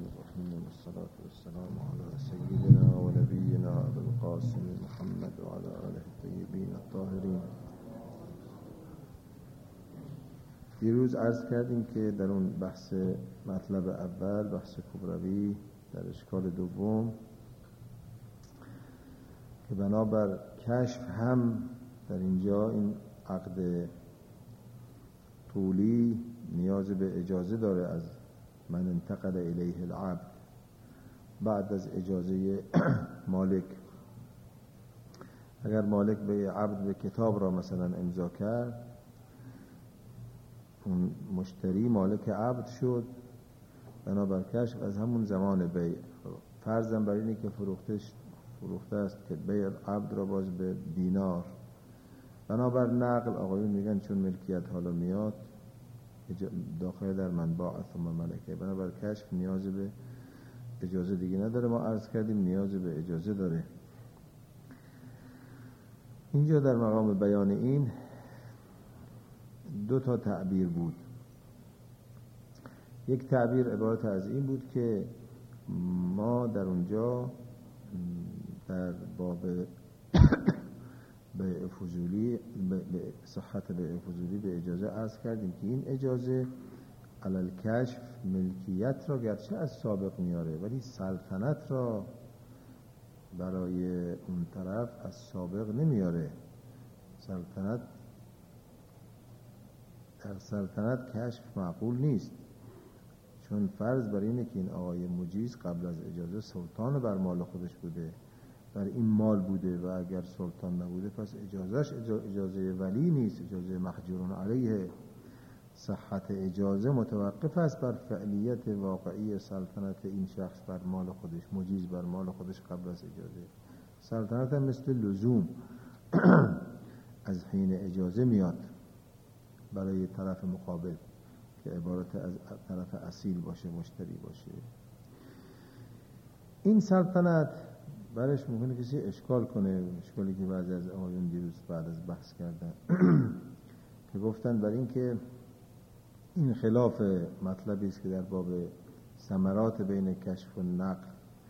الرحمن الرحیم والصلاة والسلام علی سیدنا و نبینا ابو القاسم محمد و علی آله الطیبین الطاهرین. دیروز عرض کردیم که در اون بحث مطلب اول، بحث کبروی، در اشکال دوم که بنابر کشف هم در اینجا این عقد طولی نیاز به اجازه داره از من انتقل الیه العبد بعد از اجازه مالک. اگر مالک به عبد به کتاب را مثلا امضا کرد، اون مشتری مالک عبد شد، بنابر کشف از همون زمان بیع. فرضاً بر اینه که فروخته است که بیع عبد را باز به دینار، بنابر نقل آقایون میگن چون ملکیت حالا میاد داخل در منباع ثم ملکه، بنابر کشف نیاز به اجازه دیگه نداره. ما عرض کردیم نیاز به اجازه داره. اینجا در مقام بیان این دو تا تعبیر بود. یک تعبیر عبارت از این بود که ما در اونجا در باب بیع فضولی، به صحت بیع فضولی به اجازه عرض کردیم که این اجازه علل کشف ملکیت را گرچه از سابق میاره، ولی سلطنت را برای اون طرف از سابق نمیاره. در سلطنت کشف معقول نیست، چون فرض بر اینه که این آقای مجیز قبل از اجازه سلطان بر مال خودش بوده، بر این مال بوده، و اگر سلطان نبوده پس اجازهش اجازه ولی نیست، اجازه محجورون علیه. صحت اجازه متوقف است بر فعلیت واقعی سلطنت این شخص بر مال خودش، مجیز بر مال خودش قبل از اجازه. سلطنت هم مثل لزوم از حین اجازه میاد برای طرف مقابل که عبارت از طرف اصیل باشه، مشتری باشه. این سلطنت برش ممکنه کسی اشکال کنه، اشکالی که بعضی از آقایون دیروز بعد از بحث کردن که گفتن بر این که این خلاف مطلبی است که در باب ثمرات بین کشف و نقل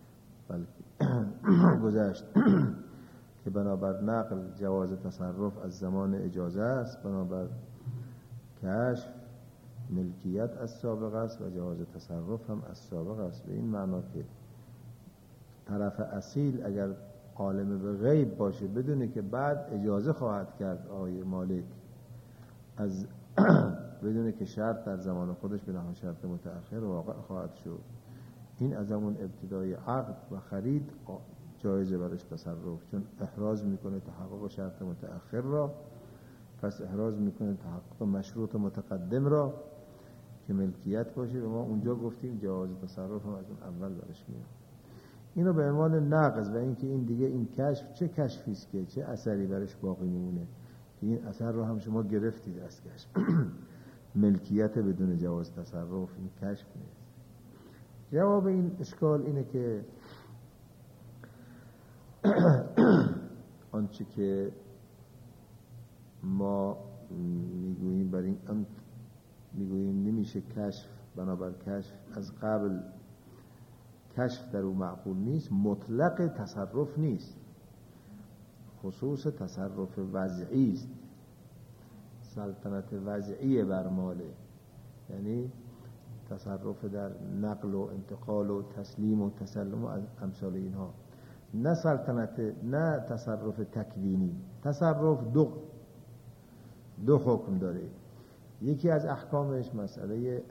گذشت که بنابر نقل جواز تصرف از زمان اجازه است، بنابر کشف ملکیت از سابق است و جواز تصرف هم از سابق است. به این معنا که طرف اصیل اگر عالم به غیب باشه بدونه که بعد اجازه خواهد کرد آقای مالک، از بدونه که شرط در زمان خودش به نحو شرط متأخر واقع خواهد شد، این از همون ابتدای عقد و خرید جایزه برش تصرف، چون احراز میکنه تحقق شرط متأخر را، پس احراز میکنه تحقق مشروط متقدم را که ملکیت باشه. و ما اونجا گفتیم جواز تصرف هم از اون اول برش میاد. اینو به عنوان نقض و اینکه این دیگه این کشف چه کشفی است که چه اثری برش باقی میمونه که این اثر رو هم شما گرفتید از کشف. ملکیت بدون جواز تصرف این کشف نیست. جواب این اشکال اینه که آنچه که ما میگوییم بر این میگوییم نمیشه کشف، بنابر کشف از قبل کشف در او معقول نیست، مطلق تصرف نیست، خصوص تصرف وضعی است. سلطنت وضعی بر ماله، یعنی تصرف در نقل و انتقال و تسلیم و تسلم و امثال اینها، نه سلطنت، نه تصرف تکوینی. تصرف دو حکم داره. یکی از احکامش مسئله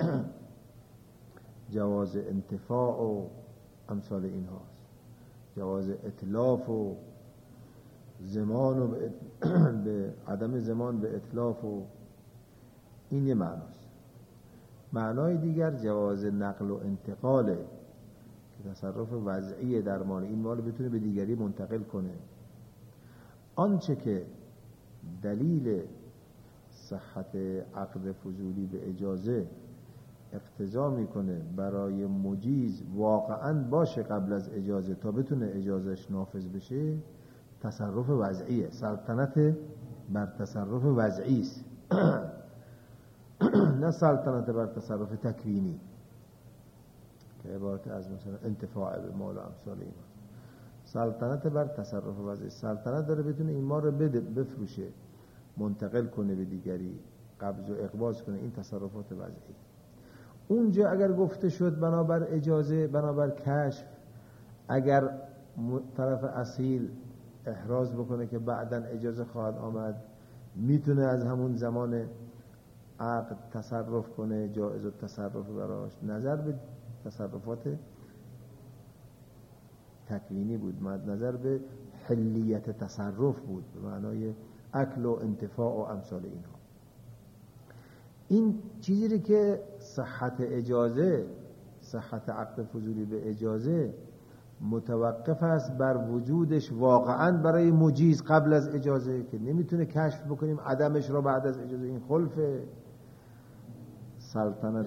جواز انتفاع و امثال اینهاست، جواز اتلاف و زمان و به عدم زمان به اتلاف، و این یه معناست. معنای دیگر جواز نقل و انتقاله که تصرف وضعی در مال، این مال بتونه به دیگری منتقل کنه. آنچه که دلیل صحت عقد فضولی به اجازه اقتضا میکنه برای مجیز واقعا باشه قبل از اجازه تا بتونه اجازهش نافذ بشه، تصرف وضعیه. سلطنت بر تصرف وضعی است نه سلطنت بر تصرف تکوینی. که عبارت از مثلا انتفاع به مال و امثال این. سلطنت بر تصرف وضعی، سلطنت داره بتونه این مال رو بفروشه، منتقل کنه به دیگری، قبض و اقباض کنه، این تصرفات وضعی. اونجا اگر گفته شد بنابر اجازه، بنابر کشف، اگر طرف اصیل احراز بکنه که بعداً اجازه خواهد آمد، میتونه از همون زمان عقد تصرف کنه، جایز التصرف براش. نظر به تصرفات تکوینی بود، نظر به حلیت تصرف بود، به معنای اکل و انتفاع و امثال اینها. این چیزی که صحت اجازه، صحت عقد فضولی به اجازه متوقف است بر وجودش واقعاً برای مجیز قبل از اجازه، که نمیتونه کشف بکنیم عدمش را بعد از اجازه. این خلف سلطنت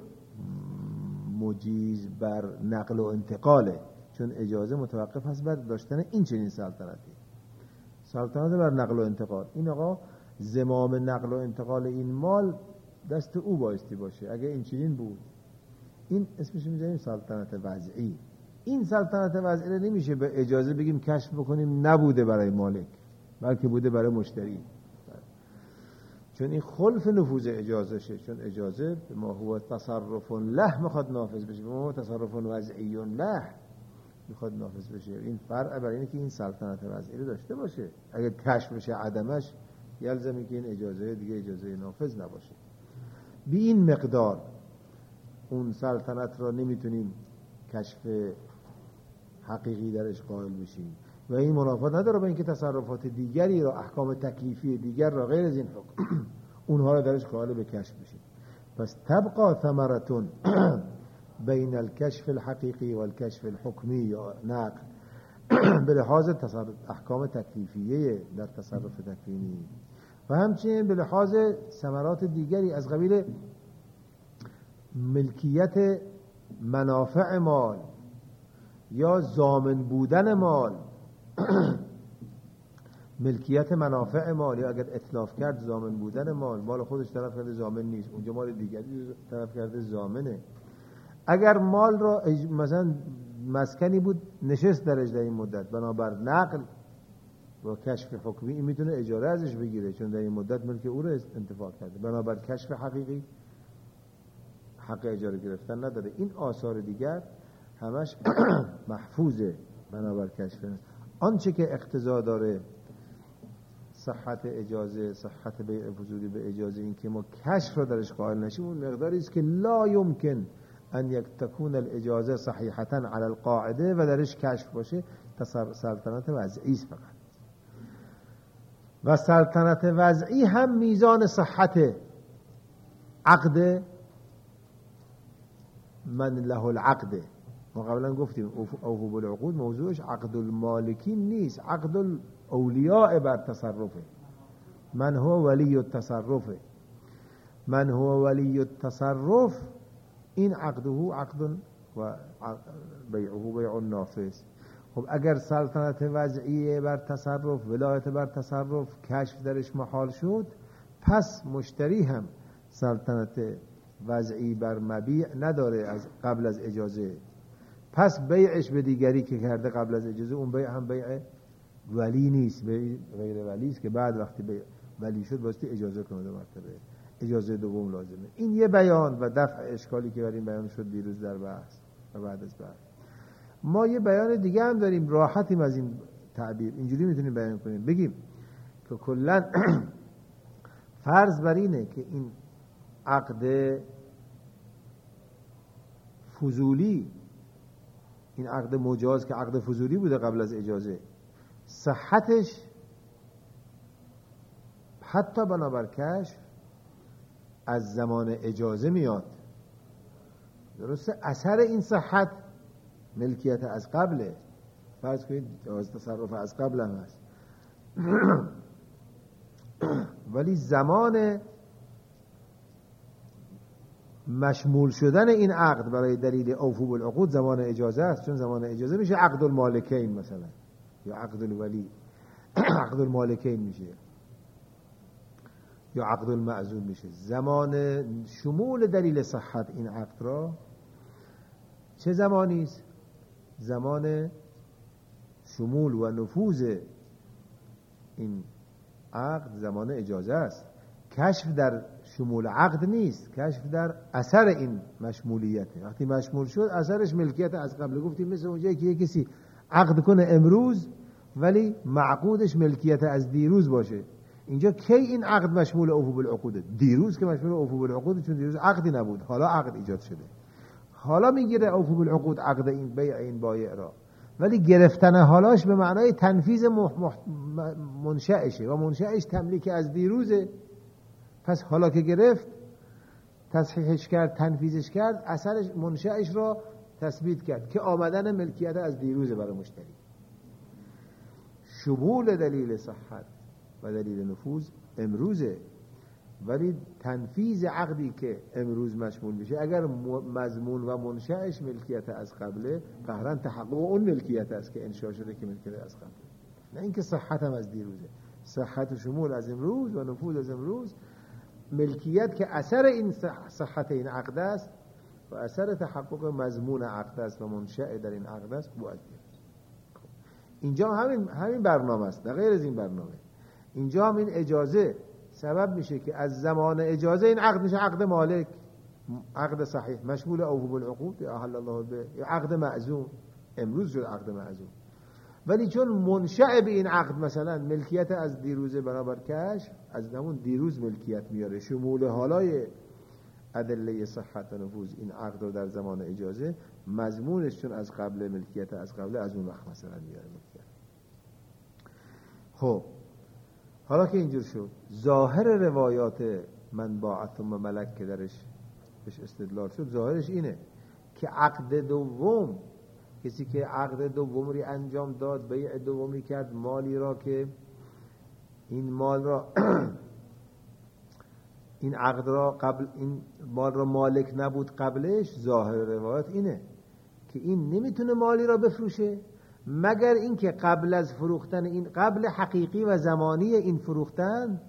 مجیز بر نقل و انتقاله، چون اجازه متوقف است بر داشتن این چنین سلطنتی. سلطنت بر نقل و انتقال، این آقا زمام نقل و انتقال این مال دست او بایستی باشه. اگه این چنین بود، این اسمش میذاریم سلطنت وضعی. این سلطنت وضعی رو نمیشه به اجازه بگیم کشف بکنیم نبوده برای مالک، بلکه بوده برای مشتری، چون این خلف نفوذ اجازه شه. چون اجازه به ما هو تصرف له میخواد نافذ بشه، به ما تصرف وضعی له میخواد نافذ بشه. این فرع برای اینه که این سلطنت وضعی رو داشته باشه. اگر کشف بشه عدمش، یلزمی که این اجازه دیگه اجازه نافذ نباشه. بی این مقدار اون سلطنت را نمیتونیم کشف حقیقی درش قائل بشیم و این منافات نداره با اینکه تصرفات دیگری را، احکام تکلیفی دیگر را غیر از این حکم اونها را درش قائل به کشف بشیم. پس تبقى ثمرتون بین الکشف الحقیقی و الکشف الحکمی یا نقل به لحاظ احکام تکلیفیه در تصرف تکوینی و همچنین به لحاظ ثمرات دیگری از قبیل ملکیت منافع مال یا ضامن بودن مال. ملکیت منافع مال، یا اگر اتلاف کرد ضامن بودن مال، مال خودش طرف کرده ضامن نیست، اونجا مال دیگری طرف کرده ضامنه. اگر مال را مثلا مسکنی بود نشست درش در این مدت، بنابر نقل و کشف حکمی این میتونه اجاره ازش بگیره، چون در این مدت ملک او را انتفاع کرده. بنابر کشف حقیقی حق اجاره گرفتن نداره. این آثار دیگر همش محفوظه بنابر کشف. آنچه که اقتضا داره صحت اجازه، صحت بیع فضولی به اجازه، این که ما کشف را درش قائل نشیم، اون مقداری است که لا یمکن ان تكون الاجازه صحیحتا علی القاعده و درش کشف باشه. سلطنت وضعی است فقط. و سلطنت وضعی هم میزان صحت عقد من له العقد. ما قبلا گفتیم اوفوا بالعقود موضوعش عقد المالکین نیست، عقد الاولیاء بر تصرفه. من هو ولی التصرف، من هو ولی التصرف، این عقده عقد و بیعه بیع نافذ. خب اگر سلطنت وضعیه بر تصرف، ولایت بر تصرف، کشف درش محال شد، پس مشتری هم سلطنت وضعی بر مبیع نداره از قبل از اجازه. پس بیعش به دیگری که کرده قبل از اجازه، اون بیع هم بیع ولی نیست، بیع غیر ولی است که بعد وقتی بیع ولی شد باستی اجازه کنه. دو مرتبه اجازه دوم لازمه. این یه بیان و دفع اشکالی که بر این بیان شد دیروز در بحث و بعد از بحث. ما یه بیان دیگه هم داریم، راحتیم از این تعبیر، اینجوری میتونیم بیان کنیم، بگیم که کلا فرض بر اینه که این عقد فضولی، این عقد مجاز که عقد فضولی بوده قبل از اجازه، صحتش حتی بنابر کشف از زمان اجازه میاد. درسته؟ اثر این صحت ملکیت از قبله. فرض کنید جواز تصرف از قبل هم هست ولی زمان مشمول شدن این عقد برای دلیل اوفوا بالعقود زمان اجازه است، چون زمان اجازه میشه عقد المالکین مثلا، یا عقد الولی عقد المالکین میشه، یا عقد المعزول میشه. زمان شمول دلیل صحت این عقد را چه زمانی است؟ زمان شمول و نفوذ این عقد زمان اجازه است. کشف در شمول عقد نیست، کشف در اثر این مشمولیته. وقتی مشمول شد اثرش ملکیت از قبل. گفتیم مثل اونجایی که کسی عقد کنه امروز ولی معقودش ملکیت از دیروز باشه. اینجا کی این عقد مشمول اوفو بالعقود؟ دیروز که مشمول اوفو بالعقود، چون دیروز عقدی نبود، حالا عقد ایجاد شده، حالا میگیره اوفو بالعقود عقد این بیع این بایع را. ولی گرفتن حالاش به معنای تنفیذ منشأشه و منشأش تملیک از دیروزه. پس حالا که گرفت، تصحیحش کرد، تنفیذش کرد، اثرش منشأش را تثبیت کرد که آمدن ملکیت از دیروزه برای مشتری. شمول دلیل صحت و دلیل نفوذ امروزه، ولی تنفیذ عقدی که امروز مشمول میشه اگر مضمون و منشأش ملکیت از قبله، قهرن تحقق اون ملکیت است که انشاء شده که ملکیت از قبله، نه اینکه صحت هم از دیروزه. صحت و شمول از امروز و نفوذ از امروز، ملکیت که اثر این صحت این عقد است و اثر تحقق مضمون عقد است و منشأ در این عقد است، بو از دیروز. اینجا همین برنامه است، نه غیر از این برنامه. اینجا هم این اجازه سبب میشه که از زمان اجازه این عقد میشه عقد مالک، عقد صحیح مشمول اوفو بالعقود یا احل الله به، یا عقد معزوم. امروز شد عقد معزوم، ولی چون منشأ به این عقد مثلا ملکیت از دیروزه برابر کشف، از همون دیروز ملکیت میاره. شمول حالای ادله صحت و نفوذ این عقد رو در زمان اجازه، مضمونش چون از قبل ملکیت از قبل، از اون وقت مثلا میاره ملکیت. خب حالا که اینجور شد، ظاهر روایات من باع ثم ملک که درش بهش استدلال شد، ظاهرش اینه که عقد دوم، کسی که عقد دومی انجام داد، بیع دومی کرد، مالی را که این مال را این عقد را قبل این مال را مالک نبود قبلش، ظاهر روایت اینه که این نمیتونه مالی را بفروشه مگر اینکه قبل از فروختن این، قبل حقیقی و زمانی این فروختن،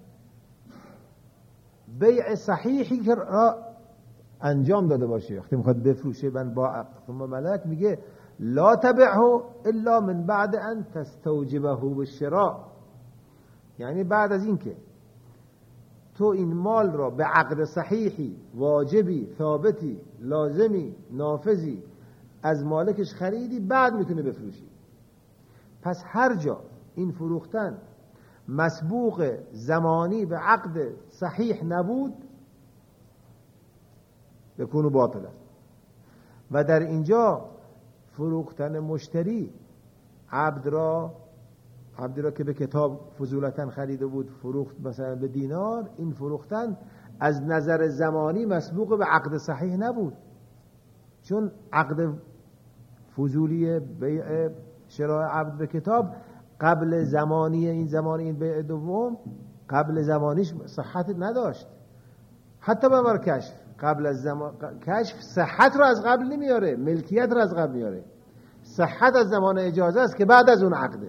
بیع صحیحی که را انجام داده باشه. وقتی میخواد بفروشه من با ثم ملک، میگه لا تبعه الا من بعد ان تستوجبه بالشراء، یعنی بعد از اینکه تو این مال را به عقد صحیحی، واجبی، ثابتی، لازمی، نافذی از مالکش خریدی، بعد میتونه بفروشی. پس هر جا این فروختن مسبوق زمانی به عقد صحیح نبود، بکونو باطله. و در اینجا فروختن مشتری عبد را که به کتاب فضولتاً خریده بود، فروخت مثلا به دینار، این فروختن از نظر زمانی مسبوق به عقد صحیح نبود، چون عقد فضولی بیع شراء عبد به کتاب قبل زمانی این بیع دوم، قبل زمانیش صحت نداشت. حتی بر کشف قبل از زمان، کشف صحت را از قبل نمیاره، ملکیت را از قبل میاره. صحت از زمان اجازه است که بعد از اون عقده.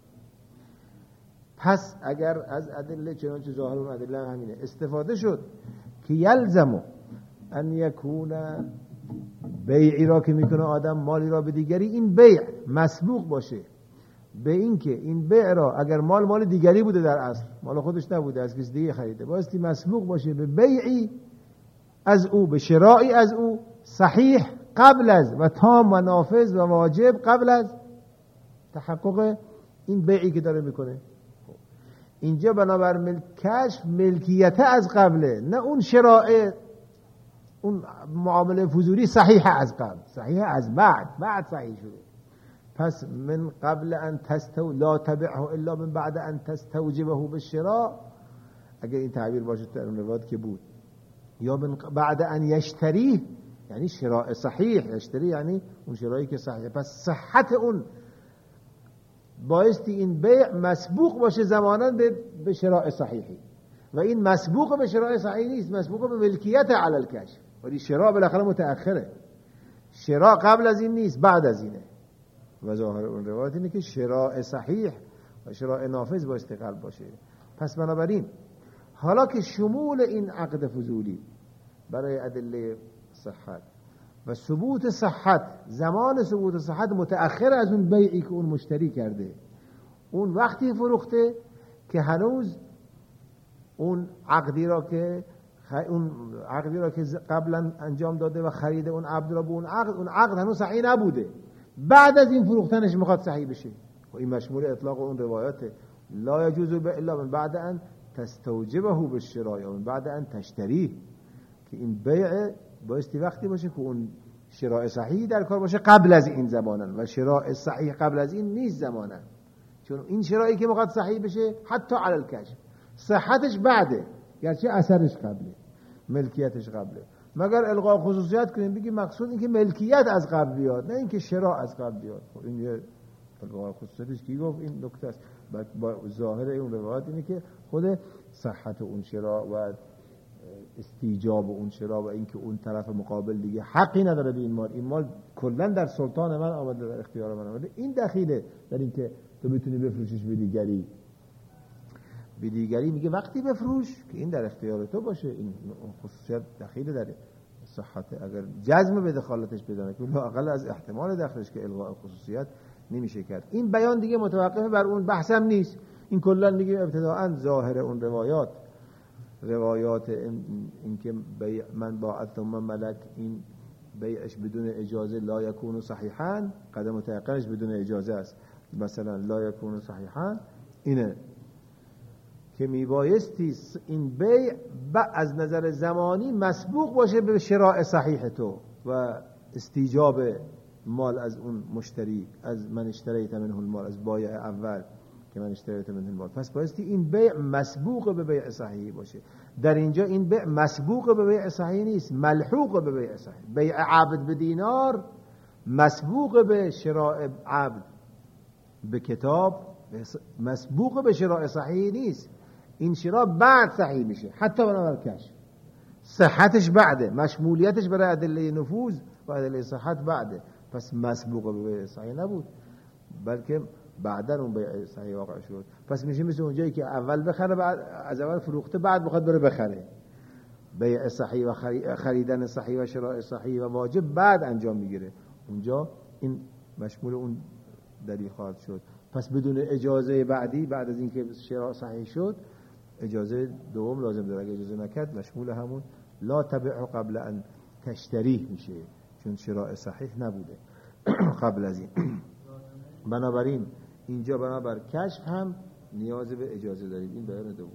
پس اگر از ادله، چنانچه ظاهر اون ادله همینه، استفاده شد که یلزم ان یکون بیعی را که میکنه آدم مالی را به دیگری، این بیع مسبوق باشه به این که این بیع را، اگر مال دیگری بوده در اصل، مال خودش نبوده، از کسی دیگه خریده، بایستی مسبوق باشه به بیعی از او، به شرائی از او صحیح قبل از و تام و نافذ و واجب قبل از تحقق این بیعی که داره میکنه. اینجا بنابر کشف ملکیت از قبله، نه اون شرائع، اون معامله فضولی صحیح از قبل، صحیح از بعد صحیح شده. پس من قبل ان لا تبعه الا من بعد ان تستوجبه بالشراء، اگر این تعبیر باشه در اون روایت که بود، یا من بعد ان یشتری، یعنی شراء صحیح، یشتری یعنی اون شرایی که صحیح. پس صحت اون بایستی این بیع مسبوق باشه زمانا به شراء صحیحی، و این مسبوق به شراء صحیح نیست، مسبوق به ملکیت علی الکشف. ولی شراء بالاخره متأخره، شراء قبل از این نیست، بعد از اینه. و ظاهر اون روایت اینه که شراء صحیح و شراء نافذ بایستی قبل باشه. پس بنابراین حالا که شمول این عقد فضولی برای ادله صحت و ثبوت صحت، زمان ثبوت صحت متأخر از اون بیعی که اون مشتری کرده. اون وقتی فروخته که هنوز اون عقدی را که قبلا انجام داده و خریده اون عبد را به اون عقد هنوز صحیح نبوده. بعد از این فروختنش میخواد صحیح بشه. و این مشمول اطلاق اون روایاته. لا یجوز الا من بعد ان تستوجبه بالشراء و من بعد ان تشتریه، که این بیع بایستی وقتی باشه که اون شراء صحیح در کار باشه قبل از این زمانن، و شراء صحیح قبل از این نیست زمانن. چون این شرایی که میخواد صحیح بشه حتی علی الکشف صحتش بعده، گرچه اثرش قبله، ملکیتش قبله. مگر الغاء خصوصیت کنیم بگیم مقصود این که ملکیت از قبل بیاد، نه اینکه شراء از قبل بیاد. این یه الغاء خصوصیتش کی گفت؟ این نکته است. با ظاهر اون روایت اینه که خود صحت اون شراء و استیجاب اون شراء و اینکه اون طرف مقابل دیگه حقی نداره به این مال کلا در سلطان من آمده، در اختیار من آمده، این دخیله در اینکه تو بتونی بفروشیش به دیگری. میگه وقتی بفروش که این در اختیار تو باشه. این خصوصیت دخیله در صحت. اگر جزم به دخالتش بدانه که لااقل از احتمال دخلش که الغاء خصوصیت نمیشه کرد. این بیان دیگه متوقف بر اون بحثم نیست. این کلا میگه ابتداءً ظاهر اون روایات این که من باعت ثم ملک، این بیعش بدون اجازه لا یکون صحیحا، قدم متأخرش بدون اجازه است. مثلا لا یکون صحیحا اینه که میبایستی این بیع از نظر زمانی مسبوق باشه به شراء صحیح تو و استیجاب مال از اون مشتری، از من اشتریت منه المال، از بایع اول که من اشتریت منه المال. پس بایستی این بیع مسبوق به بیع صحیح باشه. در اینجا این بیع مسبوق به بیع صحیح نیست، ملحوق به بیع صحیح. بیع عبد به دینار مسبوق به شراء عبد به کتاب، مسبوق به شراء صحیح نیست. این شراء بعد صحیح میشه، حتی بنابر کشف صحتش بعده، مشمولیتش برای ادله نفوذ و ادله صحت بعده. پس مسبوق به بیع صحیح نبود، بلکه بعدن اون بیع صحیح واقع شد. پس میشه مثل اونجایی که اول بخره، بعد از اول فروخته، بعد بخواد بره بخره. بیع صحیح و خریدن صحیح و شراء صحیح و واجب بعد انجام میگیره. اونجا این مشمول اون دلیل خواهد شد. پس بدون اجازه بعدی، بعد از اینکه شراء صحیح شد، اجازه دوم لازم داره. اگه اجازه نکرد مشمول همون لا تبع قبل ان تشتریه میشه، چون شراء صحیح نبوده قبل از این. بنابراین اینجا بنابر کشف هم نیاز به اجازه دارید. این بیان دوم.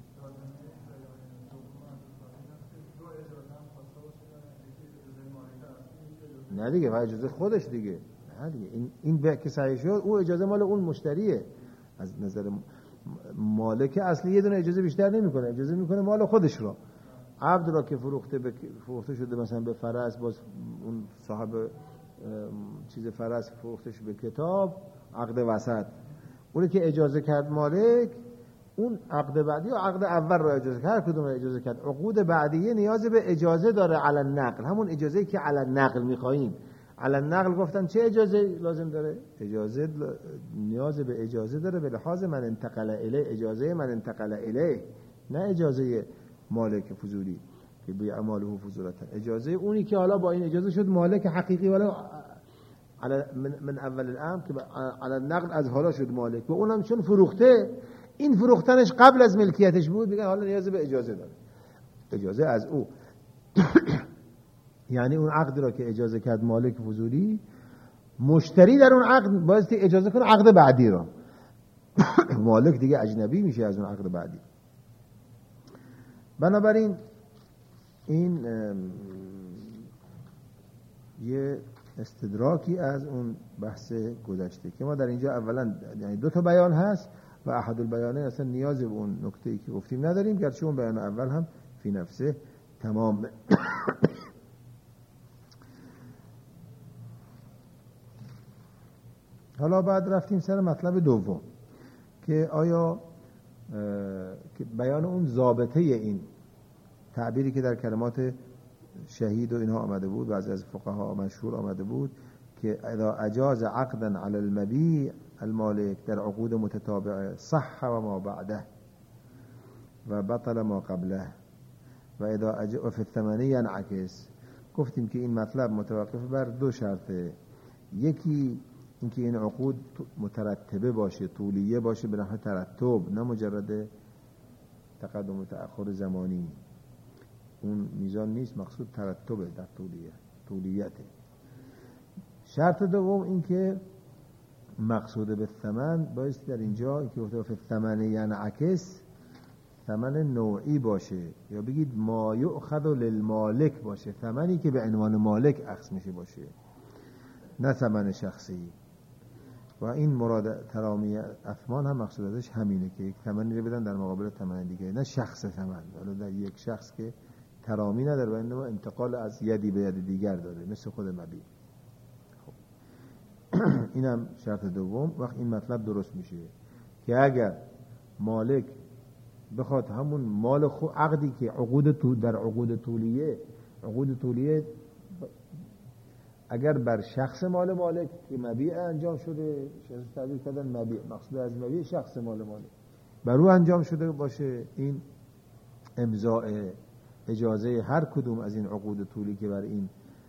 نه دیگه، و اجازه خودش دیگه. نه دیگه، این بیع که صحیح شد، او اجازه مال اون مشتریه. از نظر مالک اصلی یه دونه اجازه بیشتر نمیکنه، اجازه میکنه مال خودش را. عبد را که فروخته شده مثلا به فرس، باز اون صاحب چیز فرس فروختش به کتاب، عقد وسط، اونی که اجازه کرد مالک، اون عقد بعدی و عقد اول را اجازه کرد، کدوم را اجازه کرد؟ عقود بعدیه نیاز به اجازه داره علی النقل، همون اجازه‌ای که علی النقل می‌خوایم. علی النقل گفتن چه اجازه لازم داره؟ اجازه نیاز به اجازه داره به لحاظ من انتقل الیه، اجازه من انتقل الیه، نه اجازه مالک فضولی که بیع ماله فضولتا. اجازه اونی که حالا با این اجازه شد مالک حقیقی، ولی من اول الامر که علی النقل از حالا شد مالک، و اونم چون فروخته، این فروختنش قبل از ملکیتش بود، میگن حالا نیاز به اجازه داره، اجازه از او. یعنی اون عقد را که اجازه کرد مالک فضولی، مشتری در اون عقد بایستی اجازه کنه عقد بعدی را. مالک دیگه اجنبی میشه از اون عقد بعدی. بنابراین این یه استدراکی از اون بحث گذشته که ما در اینجا اولا یعنی دو تا بیان هست و احد البیانه اصلا نیاز به اون نکته‌ای که گفتیم نداریم، گرچه اون بیان اول هم فی نفسه تمام. حالا بعد رفتیم سر مطلب دوم که آیا که بیان اون ضابطه این تعبیری که در کلمات شهید و اینها آمده بود، بعضی از فقها مشهور آمده بود که اذا اجاز عقدا علی المبیع المالک در عقود متتابعه صح و ما بعده و بطل ما قبله و اذا و فی الثمنی ینعکس گفتیم که این مطلب متوقف بر دو شرطه. یکی اینکه این عقود مترتبه باشه، طولیه باشه به نحو ترتب، نه مجرد تقدم و تأخر زمانی. اون میزان نیست، مقصود ترتبه در طولیته. شرط دوم این که مقصود به ثمن بایستی در اینجا که گفته به ثمن ینعکس، ثمن نوعی باشه، یا بگید ما یؤخذ للمالک باشه، ثمنی که به عنوان مالک اخذ میشه باشه، نه ثمن شخصی. و این مراد ترامی اثمان هم مقصود ازش همینه که یک ثمنی رو بدن در مقابل ثمن دیگه، نه شخص ثمن، ولی در یک شخص که ترامی نداره و انما انتقال از یدی به ید دیگر داره، مثل خود مبیع. خب اینم شرط دوم. وقت این مطلب درست میشه که اگر مالک بخواد همون مال خود، عقدی که در عقود طولیه اگر بر شخص مال مالک که مبیع انجام شده، شخص تعبیر کردن مبیع، مقصود از مبیع شخص مال مالک، بر او انجام شده باشه، این امضاء اجازه هر کدوم از این عقود طولی که بر این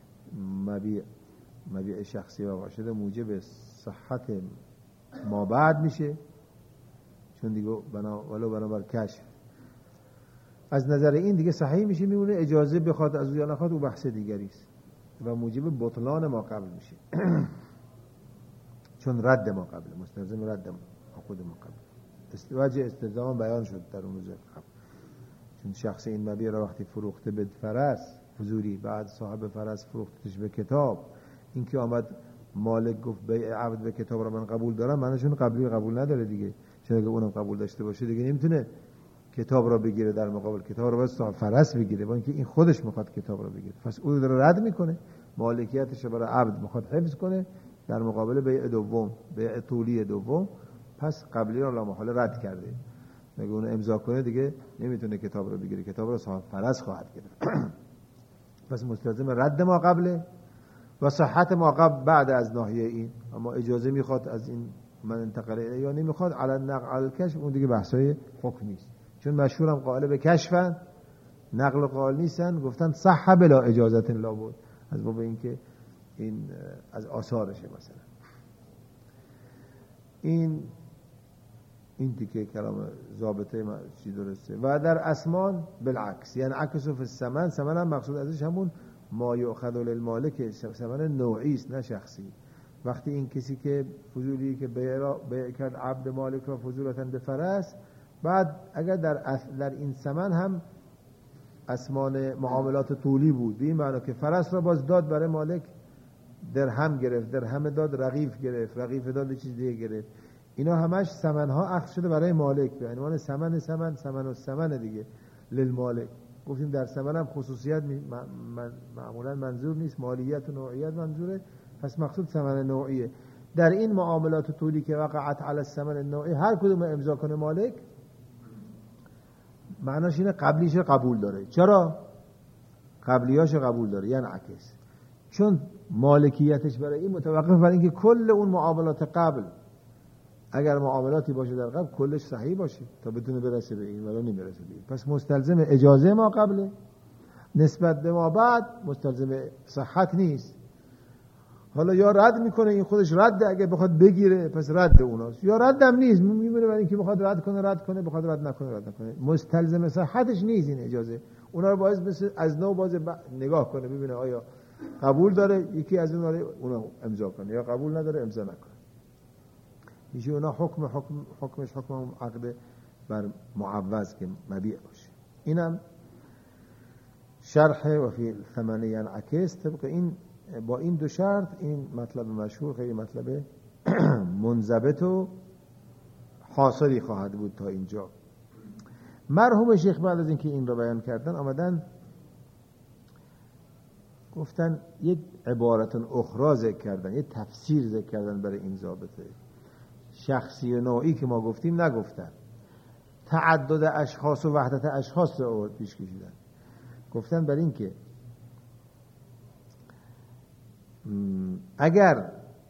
مبیع شخصی واقع شده موجب صحت ما بعد میشه، چون دیگه ولو بنابر کشف از نظر این دیگه صحیح میشه، میمونه اجازه بخواد از او یا نخواد او بحث دیگری است و موجب بطلان ما قبل میشه چون رد ما قبل، مستلزم رد عقود ما قبل. وجه استلزام بیان شد در اون روز قبل، چون شخص این مبیع را وقتی فروخته به فرس فضولی، بعد صاحب فرس فروختش به کتاب، این که آمد مالک گفت بیع عبد به کتاب را من قبول دارم، معنیشون قبول نداره دیگه، چون اگه اونم قبول داشته باشه دیگه نمیتونه کتاب را بگیره، در مقابل کتاب را باید صاحب فرس بگیره، با اینکه این خودش میخواد کتاب را بگیره، پس او رو رد میکنه، مالکیتش برای عبد میخواد حفظ کنه، در مقابل بیع دوم، بیع طولی دوم، پس قبلی را لامحاله رد کرده. اگه اون امضا کنه دیگه نمیتونه کتاب را بگیره، کتاب را صاحب فرس خواهد گرفت. پس مستلزم رد ما قبله و صحت ما قبل بعد از ناحیه این، اما اجازه میخواد از این من انتقال یا نمیخواد علی النقل علی الکشف، اون دیگه بحثای حکم نیست، چون مشهورم قائل به کشفن، نقل قائل نیستن، گفتن صح بلا اجازت لا بود، از باب اینکه این از آثارشه. مثلا این دیگه کلام ضابطه چی درسته. و در اسمان بالعکس، یعنی عکس فی الثمن، ثمن هم مقصود ازش همون ما یؤخذ للمالک، ثمن نوعی است نه شخصی. وقتی این کسی که فضولی که بیع کرد عبد مالک را فضولتاً به فرس، بعد اگر در این ثمن هم اسمان معاملات طولی بود، به این معنی که فرس را باز داد برای مالک، درهم گرفت، درهم داد، رغیف گرفت، رغیف داد چیز دیگه گرفت، اینا همش ثمن ها اخذ شده برای مالک به عنوان ثمن دیگه للمالک. گفتیم در ثمن هم خصوصیت معمولا منظور نیست، مالیت و نوعیت منظوره، پس مقصود ثمن نوعیه. در این معاملات طولی که وقعت علی الثمن النوعی، هر کدوم امضا کنه مالک، معناش اینه قبلیش قبول داره. چرا؟ قبلیاش قبول داره، یعنی عکس، چون مالکیتش برای این متوقف بر اینکه کل اون معاملات قبل، اگر معاملاتی باشه در قبل کلش صحیح باشه تا بتونه برسه به این، ولی نمیرسه به این، پس مستلزم اجازه ما قبله، نسبت به ما بعد مستلزم صحت نیست. حالا یا رد میکنه، این خودش رده، اگه بخواد بگیره پس رد اوناست، یا رد هم نیست، میمونه برای اینکه بخواد رد کنه، بخواد رد نکنه. مستلزم صحتش نیست این اجازه. اونا رو باید مثل از نو باز نگاه کنه ببینه آیا قبول داره، یکی از اونا امضا کنه، یا قبول نداره امضا نکنه. میشه اونا حکمش حکم عقد بر معوض که مبیع باشه. اینم شرح و فی ثمن ینعکس. طبق این با این دو شرط این مطلب مشهور خیلی مطلب منضبط و حاصلی خواهد بود. تا اینجا مرحوم شیخ بعد از اینکه این رو بیان کردن آمدن گفتن یک عبارت اخرى ذکر کردن، یک تفسیر ذکر کردن برای این ضابطه شخصی و نوعی که ما گفتیم نگفتن، تعدد اشخاص و وحدت اشخاص رو پیش کشیدن. گفتن برای این که اگر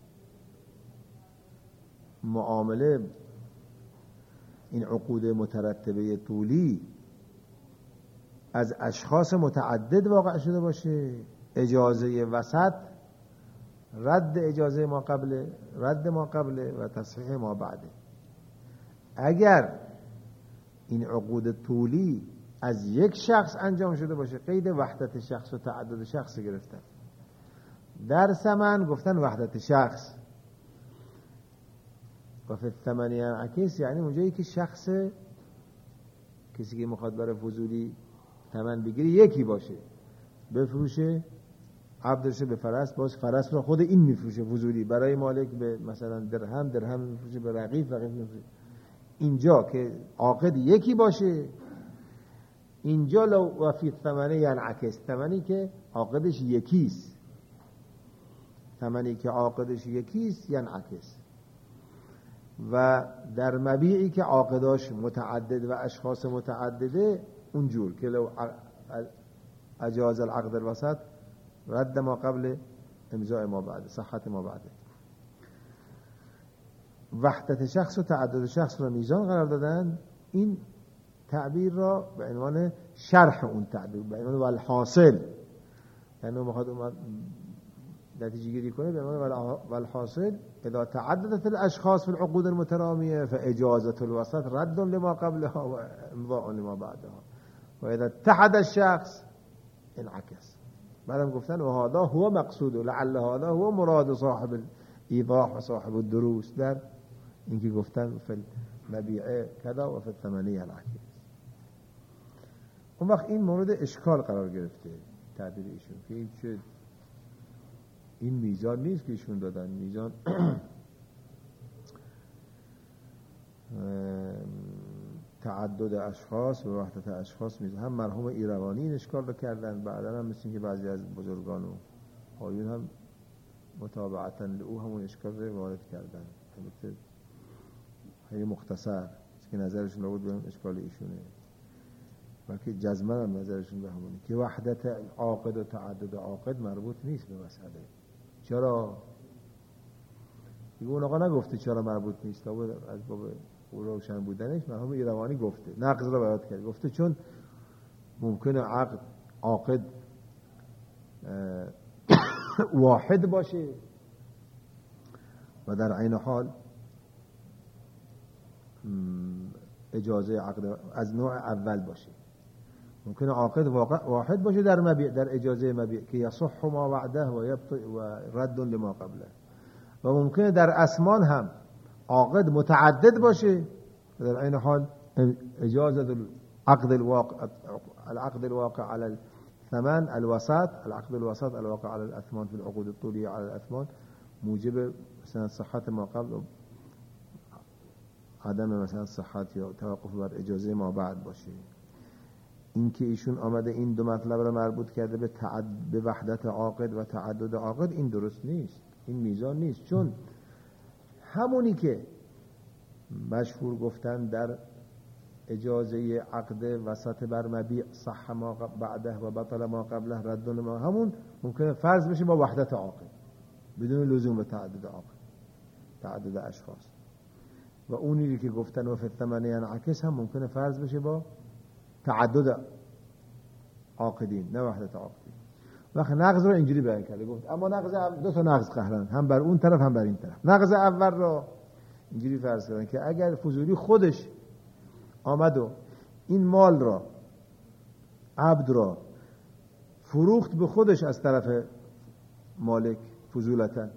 معامله این عقود مترتبه طولی از اشخاص متعدد واقع شده باشه، اجازه وسط رد اجازه ما قبله، رد ما قبله و تصحیح ما بعده. اگر این عقود طولی از یک شخص انجام شده باشه، قید وحدت شخص و تعدد شخص گرفتن. در ثمن گفتن وحدت شخص و فی الثمن ینعکس، یعنی اونجایی که شخص کسی که میخواد برای فضولی ثمن بگیره یکی باشه، بفروشه عبدش به فرس، باز فرس رو خود این میفروشه فضولی، برای مالک به مثلا درهم میفروشه، به رقیب میفروشه. اینجا که عاقد یکی باشه، اینجا لو و فی الثمن ینعکس، ثمنی که عاقدش یکیست، ثمنی که عاقدش یکیست ینعکس. و در مبیعی که عاقداش متعدد و اشخاص متعدده، اونجور که لو اجاز العقد الوسط رد ما قبل امضاء ما بعد، صحت ما بعد. وحدت شخص و تعدد شخص را میزان قرار دادن. این تعبیر را به عنوان شرح اون تعبیر، به عنوان والحاصل، یعنی میخواد نتیجه گیری کنه به عنوان والحاصل اذا تعددت الاشخاص في العقود المترامية فاجازة الوسط رد لما قبلها و امضاء لما بعدها و اذا اتحد الشخص انعكس. بعدم گفتن و هذا هو مقصود لعل هذا هو مراد صاحب الايضاح و صاحب الدروس، در اینکه گفتن فی المبیع کذا و فی الثمنیه انعکس. اون وقت این مورد اشکال قرار گرفته تعبیر ایشون که این چه، این میزان نیست که ایشون دادن، میزان تعدد اشخاص و وحدت اشخاص میزان. هم مرحوم ایروانی این اشکال رو کردن، بعدا هم مثل که بعضی از بزرگان و آیون هم متابعتا لئو همون اشکال رو وارد کردن. البته خیلی مختصر که نظرشون رو بود به اشکال ایشونه، بلکه جزمن هم نظرشون به همونه که وحدت عاقد و تعدد عاقد مربوط نیست به مسئله. چرا؟ اون آقا نگفته چرا مربوط نیست، از باب روشن بودنش مرحوم ایروانی گفته، نقض را بیان کرد، گفته چون ممکنه عاقد واحد باشه و در عین حال اجازه عقد از نوع اول باشه. ممکنه عاقد واحد باشه در مبیع، در اجازه مبیع که یصح ما وعده و یبطل و رد لما قبله، و ممکنه در اسمان هم عاقد متعدد باشه در عین حال اجازه العقد الواقع على الثمن الوسط، العقد الوسط الواقع على الاثمان في العقود الطولية على الاثمان موجب مثلا صحت ما قبل و عدم مثلا صحت یا توقف بر اجازه ما بعد باشه. این که ایشون آمده این دو مطلب را مربوط کرده به وحدت عاقد و تعدد عاقد، این درست نیست، این میزان نیست. چون همونی که مشهور گفتن در اجازه عقد وسط بر مبیع صح ما بعده و بطل ما قبله رد ما، همون ممکنه فرض بشه با وحدت عاقد بدون لزوم به تعدد عاقد، تعدد اشخاص. و اونی که گفتن و فی الثمن ینعکس هم ممکنه فرض بشه با تعدد عاقدین نه وحدت عاقدین. وقت نقض رو اینجوری بیان کرده، گفت اما نقض دو تا نقض قهرن، هم بر اون طرف هم بر این طرف. نقض اول رو اینجوری فرض کردن که اگر فضولی خودش آمد و این مال را عبد را فروخت به خودش از طرف مالک فضولتا،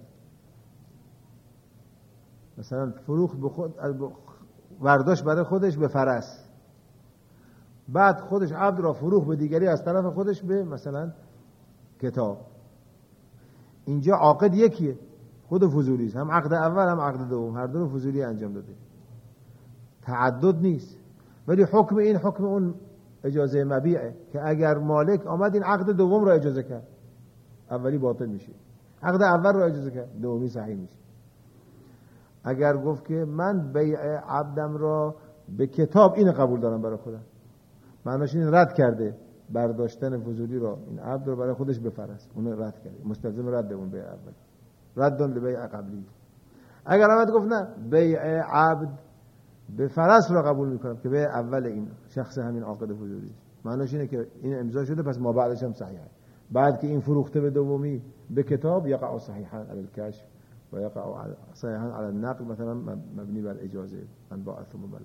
مثلا فروخت به خود برداشت برای خودش به فرس، بعد خودش عبد را فروخت به دیگری از طرف خودش به مثلا کتاب، اینجا عاقد یکیه، خود فضولی است، هم عقد اول هم عقد دوم، هر دو رو فضولی انجام داده، تعدد نیست. ولی حکم این حکم اون اجازه مبیعه که اگر مالک آمد این عقد دوم را اجازه کرد، اولی باطل میشه، عقد اول را اجازه کرد، دومی صحیح میشه. اگر گفت که من بیع عبدم را به کتاب این قبول دارم برای خودم، معناش این رد کرده برداشتن فضولی را، این عبد رو برای خودش بفرست، اون رد کرده، مستلزم رد اون بیع اول، ردن لبیع قبلی. اگر آمد گفت نه بیع عبد به فرس را قبول میکنم که بیع اول این شخص همین عاقد فضولی، معناش اینه که این امضا شده پس ما بعدش هم صحیحه، بعد که این فروخته به دومی به کتاب، یقع صحیحا علی الکشف و یقع صحیحا علی النقل، مثلا مبنی بر اجازه من با ثم بله.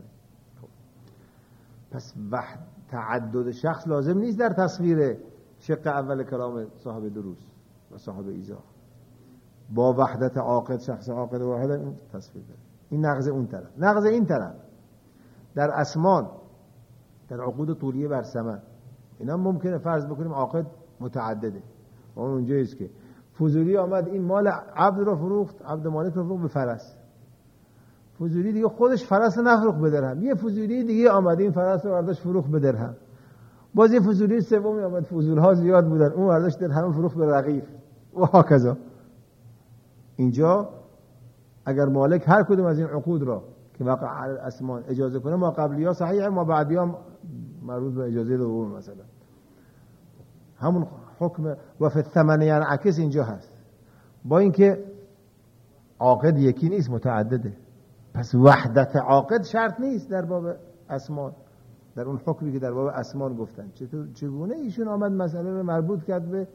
پس تعدد شخص لازم نیست در تصویر شق اول کلام صاحب دروس و صاحب ایضاح. با وحدت عاقد، شخص عاقد واحد این تصویر داره. این نقض اون طرف. نقض این طرف در اسمان، در عقود طولیه بر ثمن، اینا ممکنه فرض بکنیم عاقد متعدده. اونجایی است که فضولی آمد این مال عبد رو فروخت، عبد مالک رو فروخت به فرس. فضولی دیگه خودش فرس رو نفروخت به درهم، یه فضولی دیگه آمد این فرس رو برداشت فروخت به درهم. باز یه فضولی سومی آمد، فضولها زیاد بودن، اون برداشت درهم فروخت به رغیف و هکذا. اینجا اگر مالک هر کدوم از این عقود را که واقع علی الاسمان اجازه کنه، ما قبلی ها صحیحه، ما بعدی ها مربوط به اجازه دوم، مثلا همون حکم و فی الثمن ینعکس اینجا هست. با اینکه عاقد یکی نیست، متعدده، پس وحدت عاقد شرط نیست در باب اسمان، در اون حکمی که در باب اسمان گفتن. چگونه ایشون آمد مسئله رو مربوط کرد به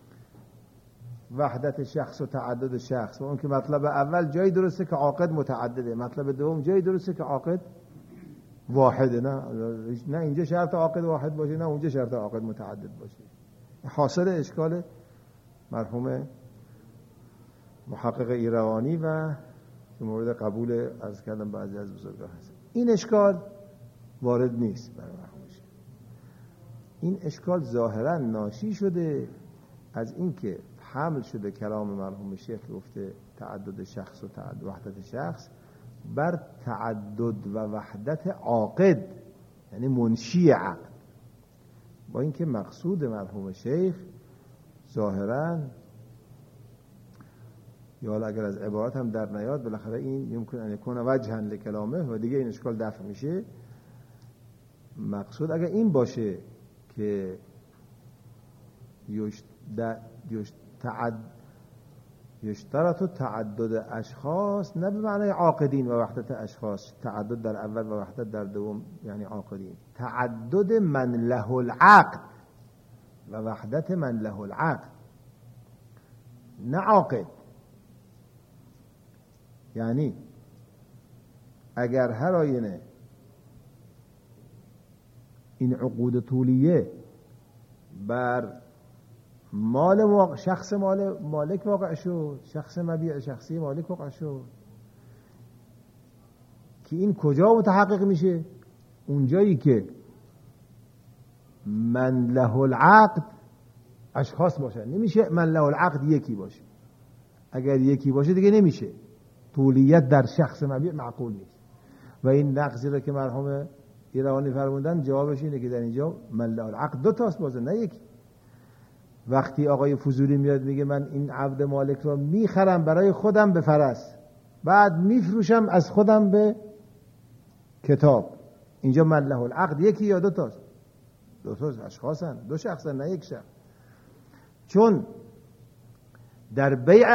وحدت شخص و تعدد شخص؟ و اون که مطلب اول جایی درسته که عاقد متعدده، مطلب دوم جایی درسته که عاقد واحده. نه اینجا شرط عاقد واحد باشه، نه اونجا شرط عاقد متعدد باشه. حاصل اشکال مرحوم محقق ایروانی و مورد قبول عرض کردم بعضی از بزرگان هست. این اشکال وارد نیست برای مرحوم شیخ. این اشکال ظاهرا ناشی شده از اینکه حمل شده کلام مرحوم شیخ گفته تعدد شخص و وحدت شخص بر تعدد و وحدت عاقد، یعنی منشی عقد. با اینکه مقصود مرحوم شیخ ظاهرا، یا حالا اگر از عبارت هم در نیاد، بالاخره این یمکن ان یکون وجها لکلامه و دیگه این اشکال دفع میشه. مقصود اگر این باشه که یشترط تعدد اشخاص، نه به معنای عاقدین و وحدت اشخاص، تعدد در اول و وحدت در دوم یعنی عاقدین، تعدد من له العقد و وحدت من له العقد، نه عاقد. یعنی اگر هر آینه این عقود طولیه بر مال شخص مالک واقع شد، شخص مبیع شخصی مالک واقع شد، که این کجا متحقق میشه؟ اونجایی که من له العقد اشخاص باشه. نمیشه من له العقد یکی باشه. اگر یکی باشه دیگه نمیشه، طولیت در شخص مبیع معقول نیست. و این نقضی رو که مرحوم ایروانی فرمودن جوابش اینه که در اینجا من له العقد دو تاست بازه، نه یکی. وقتی آقای فضولی میاد میگه من این عبد مالک رو میخرم برای خودم به فرس، بعد میفروشم از خودم به کتاب، اینجا من له العقد یکی یا دو تاست؟ دو تاست، اشخاصن، دو شخصن، نه یک شخص. چون در بیع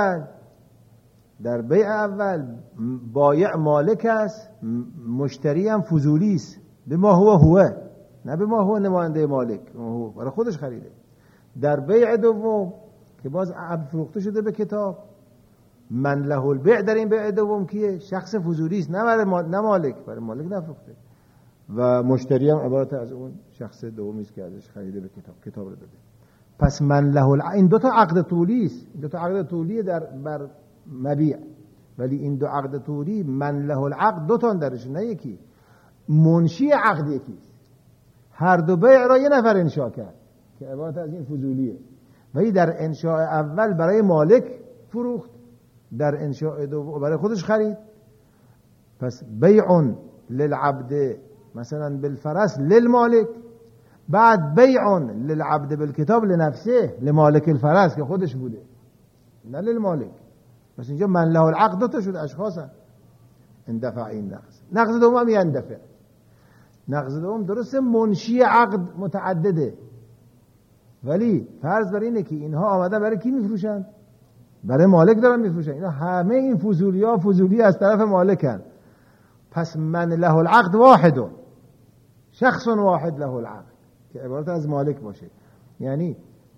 اول بایع مالک است، مشتری هم فضولی است، به ما هو نه به ما هو نماینده مالک، هو برای خودش خریده. در بیع دوم که باز عبد فروخته شده به کتاب، من له البیع در این بیع دوم کیه؟ شخص فضولی است، نه مالک، برای مالک نفروخته. و مشتری هم عبارت از اون شخص دومی است که ازش خریده به کتاب رو داده. پس من له این دو تا عقد طولی است، دو تا عقد طولی بر مبیع، ولی این دو عقد طولی من له العقد دو تا درش، نه یکی. منشی عقد یکی است. هر دو بیع را یه نفر انشاء کرد که عبارت از این فضولیه، ولی در انشاء اول برای مالک فروخت، در انشاء دوم برای خودش خرید. پس بیع للعبد مثلا بالفرس للمالک، بعد بیع للعبد بالکتاب لنفسه لمالک الفرس که خودش بوده، نه للمالک. پس اینجا من له العقد دو تا شد، اشخاصن. اندفع این نقض دوم یندفع. نقض دوم درسته منشی عقد متعدده، ولی فرض بر اینه که اینها آمده برای کی میفروشن؟ برای مالک دارن میفروشن. اینا همه این فضولی از طرف مالکن. پس من له العقد واحد، شخص واحد له العقد، که عبارت از مالک باشه. یعنی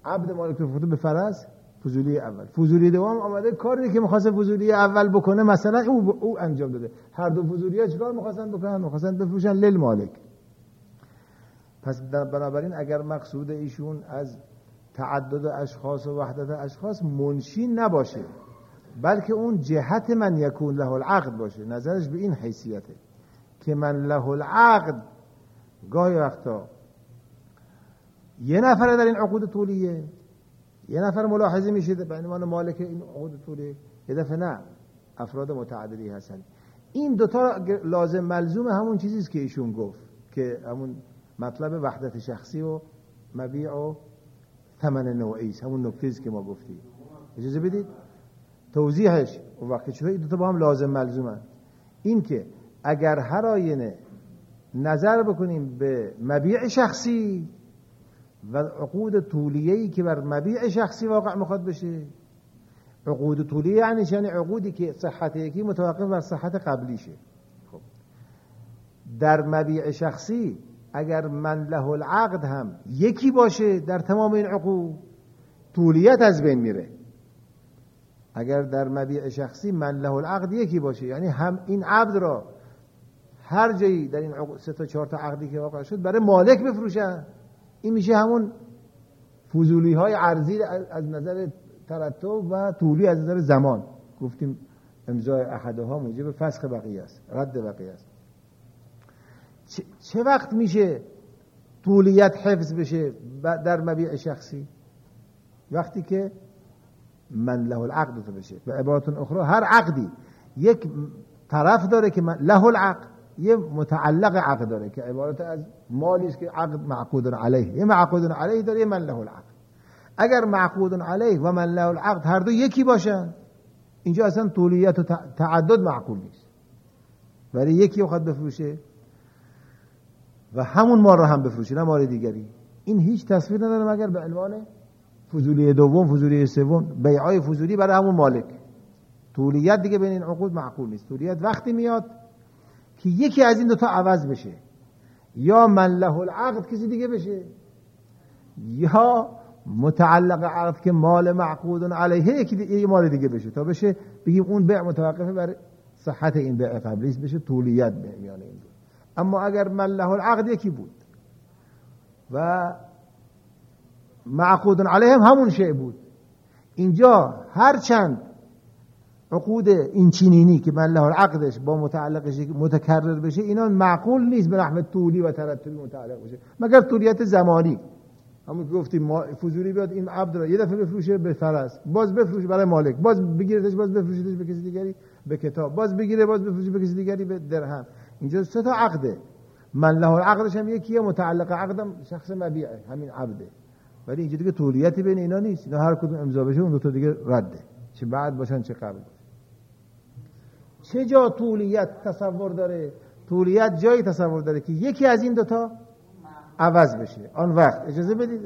عبد مالک رو فروخته به فرس، فضولی اول. فضولی دوم آمده کاری که می‌خواسته فضولی اول بکنه مثلا او انجام داده. هر دو فضولی‌ها چیکار می‌خواستن بکنن؟ می‌خواستن بفروشن للمالک. پس بنابراین اگر مقصود ایشون از تعدد اشخاص و وحدت اشخاص منشی نباشه، بلکه اون جهت من یکون له العقد باشه، نظرش به این حیثیته که من له العقد گاهی وقتا یه نفر در این عقود طولیه، یه نفر ملاحظه میشه به عنوان مالک این عقود طولیه، یه دفعه نه افراد متعددی هستن. این دوتا لازم ملزوم همون چیزیست که ایشون گفت که همون مطلب وحدت شخصی و مبیع و ثمن نوعی است، همون نکته‌ای که ما گفتیم. اجازه بدید توضیحش اون وقت چه این دوتا با هم لازم ملزومن. این که اگر هر آینه نظر بکنیم به مبیع شخصی و عقود طولیه‌ای که بر مبیع شخصی واقع میخواد بشه، عقود طولیه یعنی عقودی که صحت یکی متوقف بر صحت قبلیشه. خب در مبیع شخصی اگر من له العقد هم یکی باشه در تمام این عقود، طولیت از بین میره. اگر در مبیع شخصی من له العقد یکی باشه، یعنی هم این عبد را هر جایی در این عقود 3 تا 4 تا عقدی که واقع شد برای مالک بفروشن، این میشه همون فضولی های عرضی از نظر ترتب و طولی از نظر زمان. گفتیم امضای احدها موجب فسخ بقیه است، رد بقیه است. چه وقت میشه طولیت حفظ بشه در مبیع شخصی؟ وقتی که من له العقد تو بشه. به عبارت اخرى هر عقدی یک طرف داره که له العقد، یه متعلق عقد داره که عبارت از مالی است که عقد معقود علیه، یه معقود علیه داره، یه من له العقد. اگر معقود علیه و من له العقد هر دو یکی باشن، اینجا اصلا طولیت و تعدد معقول نیست، ولی یکی بخواد بفروشه و همون مال رو هم بفروشه نه مال دیگری، این هیچ تصویر نداره مگر به عنوان فضولی دوم، فضولی سوم، بیعای فضولی برای همون مالک. طولیت دیگه بین این عقود معقول نیست. طولیت وقتی میاد که یکی از این دوتا عوض بشه، یا من له العقد کسی دیگه بشه، یا متعلق عقد که مال معقود علیه یکی مال دیگه بشه، تا بشه بگیم اون بیع متوقفه بر صحت این بیع قبلی است، بشه طولیت میان این دو. اما اگر من له العقد یکی بود و معقود علیهم همون شیء بود، اینجا هر چند عقود این چنینی که من له العقدش با متعلقش متکرر بشه، اینا معقول نیست به نحو طولی و ترتبی متعلق بشه مگر طولیت زمانی. همون که گفتیم فضولی بیاد این عبد را یه دفعه بفروشه به فرس، باز بفروشه برای مالک، باز بگیرتش باز بفروشتش به کسی دیگری به کتاب، باز بگیره باز بفروشه به کسی دیگری به درهم. اینجا 3 تا عقده، من له العقدش هم یکیه، متعلق عقدم شخص مبیعه همین عبده، ولی اینجا دیگه طولیتی بین اینا نیست. اینا هر کدوم امضا بشه اون دو تا دیگه رده، چه بعد باشن چه قبل. چه جا طولیت تصور داره؟ طولیت جایی تصور داره که یکی از این دوتا عوض بشه. آن وقت اجازه بدید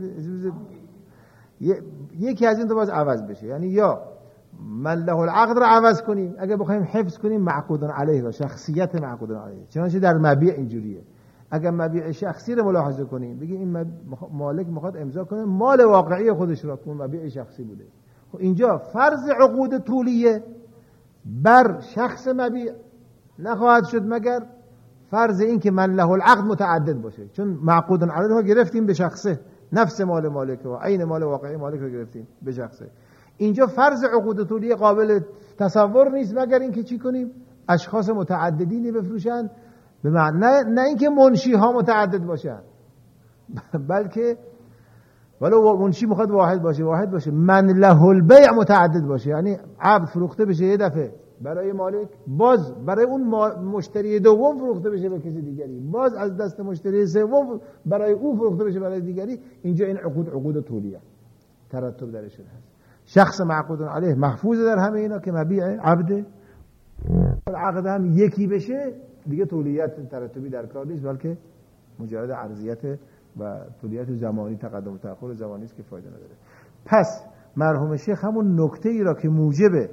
یکی از این دو باز عوض بشه، یعنی یا من له العقد رو عوض کنیم اگه بخوایم حفظ کنیم معقود علیه و شخصیت معقود علیه، چنانچه در مبیع اینجوریه. اگر مبیع شخصی رو ملاحظه کنیم بگیم این مالک میخواد امضا کنه مال واقعی خودش رو کنه، مبیع شخصی بوده. خب اینجا فرض عقود طولیه بر شخص مبیع نخواهد شد مگر فرض این که من له العقد متعدد باشه، چون معقود علیه رو گرفتیم به شخصه، نفس مال مالک و عین مال واقعی مالک رو گرفتیم به شخصه. اینجا فرض عقود طولیه قابل تصور نیست مگر اینکه چی کنیم؟ اشخاص متعددینی بفروشن، به معنی نه اینکه منشی ها متعدد باشن، بلکه ولو منشی میخواد واحد باشه من له البیع متعدد باشه، یعنی عبد فروخته بشه یه دفعه برای مالک، باز برای اون مشتری دوم فروخته بشه به کسی دیگری، باز از دست مشتری سوم برای او فروخته بشه برای دیگری. اینجا این عقود طولیه ترتب درش هست. شخص معقود علیه محفوظ در همه اینا که مبیع عبد، عقد هم یکی بشه دیگه طولیت ترتبی در کار نیست، بلکه مجرد عرضیت و طولیت زمانی تقدم و تأخر زمانی است که فایده نداره. پس مرحوم شیخ همون نکته ای را که موجب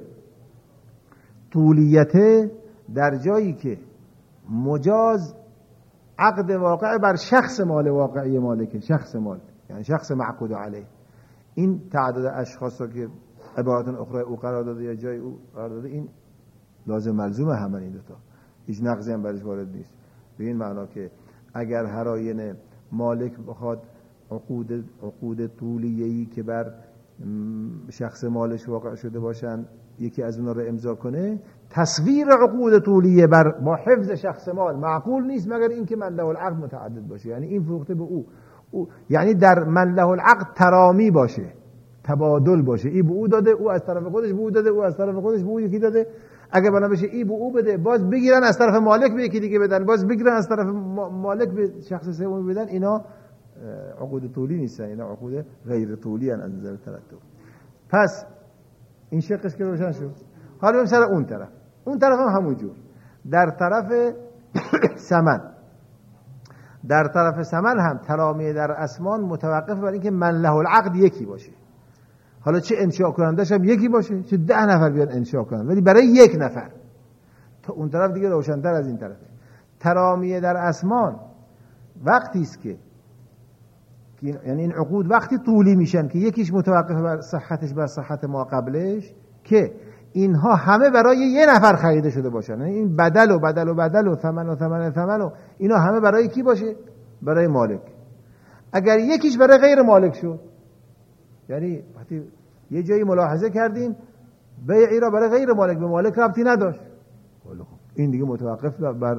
طولیت در جایی که مجاز عقد واقع بر شخص مال واقعی مالک، شخص مال یعنی شخص معقود علیه، این تعداد اشخاص رو که عبارت اخرى او قرار داده یا جای او قرار داده، این لازم ملزوم همه این دوتا، هیچ نقضی هم برش وارد نیست. به این معنا که اگر هر آینه مالک بخواد عقود طولیه‌ای که بر شخص مالش واقع شده باشن یکی از اونها رو امضا کنه، تصویر عقود طولیه با حفظ شخص مال معقول نیست مگر اینکه من له العقد متعدد باشه. یعنی این فروخته به او یعنی در من له العقد ترامی باشه، تبادل باشه، این به او داده، او از طرف خودش به او داده، او از طرف خودش به او یکی داده. اگه بنا بشه این به او بده، باز بگیرن از طرف مالک به یکی دیگه بدن، باز بگیرن از طرف مالک به شخص سومی بدن، اینا عقود طولی نیستن، اینا عقود غیر طولی ان از نظر ترتب. پس این شقش که روشن شد. حالا بریم سر اون طرف هم همون جور. در طرف ثمن هم ترامی در اسمان متوقف بر اینکه من له العقد یکی باشه. حالا چه انشاء کنندش هم یکی باشه، چه 10 نفر بیان انشاء کنن، ولی برای یک نفر. تا اون طرف دیگه روشن‌تر از این طرفه. ترامی در اسمان وقتی است که یعنی این عقود وقتی طولی میشن که یکیش متوقف بر صحتش بر صحت ما قبلش، که اینها همه برای یه نفر خریده شده باشن. یعنی این بدل و ثمن و اینا همه برای کی باشه؟ برای مالک. اگر یکیش برای غیر مالک شد، یعنی وقتی یه جایی ملاحظه کردیم بیعی را برای غیر مالک به مالک ربطی نداشت، این دیگه متوقف بر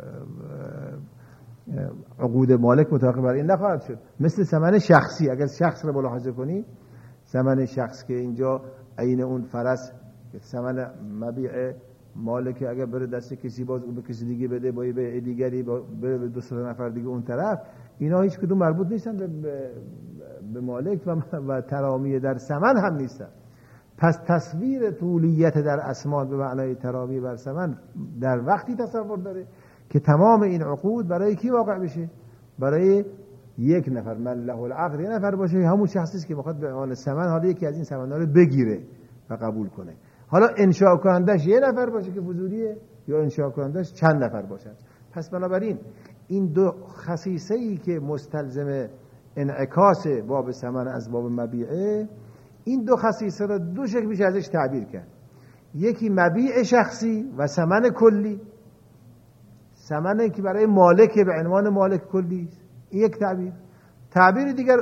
عقود مالک متوقف بر این نخواهد شد. مثل ثمن شخصی، اگر شخص را ملاحظه کنی، ثمن شخص که اینجا عین اون فرس ثمن مبیع مالک، اگر بره دست کسی باز اون به کسی دیگه بده، با یه بیع دیگری بره به 2 نفر دیگه اون طرف، اینا هیچ کدوم مربوط نیستن به مالک و ترامی در ثمن هم نیستن. پس تصویر طولیت در اسمان به معنای ترامی بر ثمن در وقتی تصور داره که تمام این عقود برای کی واقع بشه؟ برای یک نفر. من له العقد یه نفر باشه، همون شخصی که میخواد به عنوان ثمن حالا یکی از این ثمن‌ها رو بگیره و قبول کنه. حالا انشاء کنندش یه نفر باشه که فضولیه، یا انشاء کنندش چند نفر باشن. پس بنابراین این دو خصیصه‌ای که مستلزم انعکاس باب ثمن از باب مبیعه، این دو خصیصه رو دو شکل میشه ازش تعبیر کرد. یکی مبیع شخصی و ثمن کلی، ثمنی که برای مالک به عنوان مالک کلی، یک تعبیر دیگر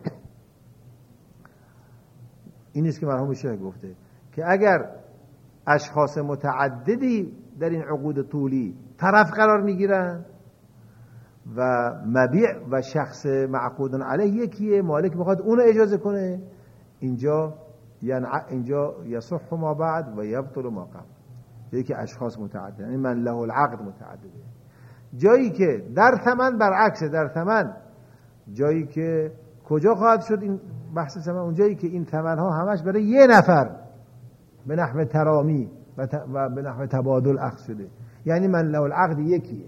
این است که مرحوم شیخ گفته که اگر اشخاص متعددی در این عقود طولی طرف قرار میگیرن و مبیع و شخص معقود علیه یکیه، مالک بخواد اون اجازه کنه، اینجا یصح ما بعد و یبطل ما قبل. یکی اشخاص متعدد، یعنی من له العقد متعدده. جایی که در ثمن برعکس، در ثمن جایی که کجا خواهد شد این بحث ثمن؟ اون جایی که این ثمن ها همش برای یه نفر به نحو ترامی و به نحو تبادل اخذ شده. یعنی من له العقد یکیه،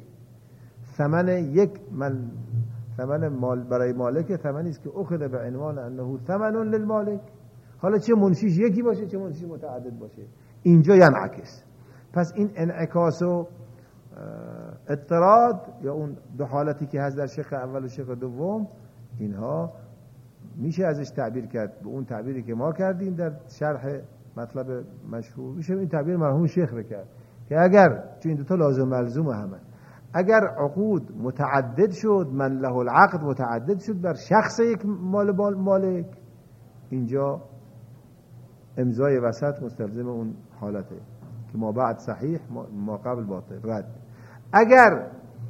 ثمن مال برای مالک ثمنی است که اخذ به عنوان انه ثمن للمالک. حالا چه منشیش یکی باشه چه منشیش متعدد باشه، اینجا ینعکس. پس این انعکاس و اضطراد یا اون دو حالتی که هست در شق اول و شق دوم، اینها میشه ازش تعبیر کرد به اون تعبیری که ما کردیم در شرح مطلب مشهور. میشه این تعبیر مرحوم شیخ رو کرد که اگر چون این دوتا لازم ملزوم همه، اگر عقود متعدد شد، من له العقد متعدد شد بر شخص یک مالک، اینجا امضای وسط مستلزم اون حالته که ما بعد صحیح ما قبل باطل رد. اگر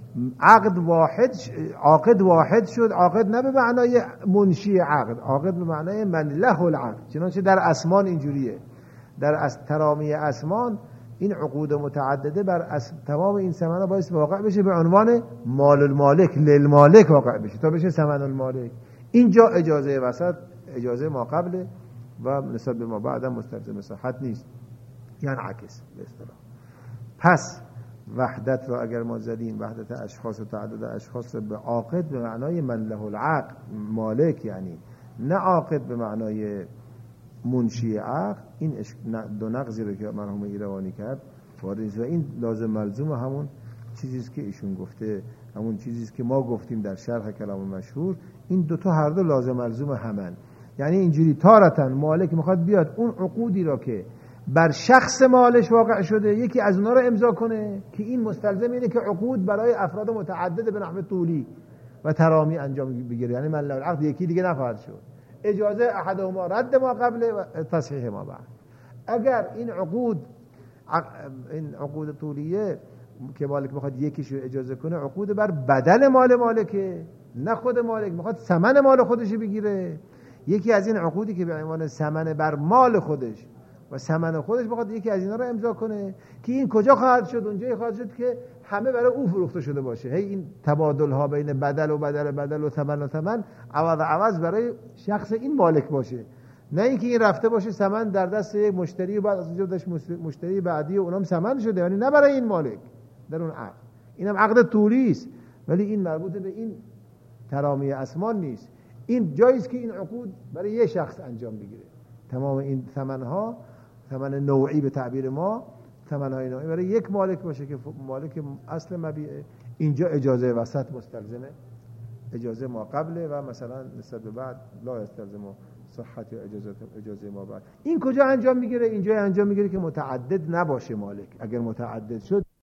عاقد واحد شد، عاقد نه به معنای منشی عقد، عاقد به معنای من له العقد. چنانچه در اسمان اینجوریه، در ترامی اسمان این عقود متعدده بر تمام این ثمن‌ها باید واقع بشه به عنوان مال المالک للمالک واقع بشه تا بشه ثمن المالک. اینجا اجازه وسط اجازه ما قبله و نسبت به ما بعد هم مستلزم صحت نیست، یعنی عکس به اصطلاح. پس وحدت را اگر ما زدیم، وحدت اشخاص و تعدد اشخاص به عاقد به معنای من له العقد مالک، یعنی نه عاقد به معنای منشی عقد، این دو نقضی رو که مرحوم ایروانی کرد وارد نیست. و این لازم ملزوم همون چیزیست که ایشون گفته، همون چیزیست که ما گفتیم در شرح کلام مشهور. این دوتا هر دو لازم ملزوم همن. یعنی اینجوری تارتن مالک میخواد بیاد اون عقودی را که بر شخص مالش واقع شده یکی از اونها رو امضا کنه که این مستلزم اینه که عقود برای افراد متعدد به نحو طولی و ترامی انجام بگیره، یعنی من العقد یکی دیگه نخواهد شد. اجازه احدهما رد ما قبله و تصحیح ما بعد. اگر این عقود طولیه که مالک میخواد یکیشو اجازه کنه، عقود بر بدل مال مالکه، نه خود مالک میخواد ثمن مال خودش بگیره. یکی از این عقودی که به عنوان ثمن بر مال خودش و ثمن خودش بخواد یکی از اینا رو امضا کنه که این کجا خواهد شد؟ اونجایی خواهد شد که همه برای او فروخته شده باشه. هی این تبادل ها بین بدل و ثمن عوض برای شخص این مالک باشه، نه اینکه این رفته باشه ثمن در دست یک مشتری و بعد از اونجا داشت مشتری بعدی و اونم ثمن شده، یعنی نه برای این مالک در اون عقد. اینم عقد طولی است ولی این مربوط به این ترامی اسمان نیست. این جاییست که این عقود برای یک شخص انجام بگیره. تمام این ثمنها، ثمن نوعی به تعبیر ما، ثمنهای نوعی برای یک مالک باشه که مالک اصل مبیعه. اینجا اجازه وسط مستلزمه، اجازه ما قبله و مثلا نسبت به بعد لا یستلزم صحت یا اجازه ما بعد. این کجا انجام میگیره؟ اینجا انجام میگیره که متعدد نباشه مالک. اگر متعدد شد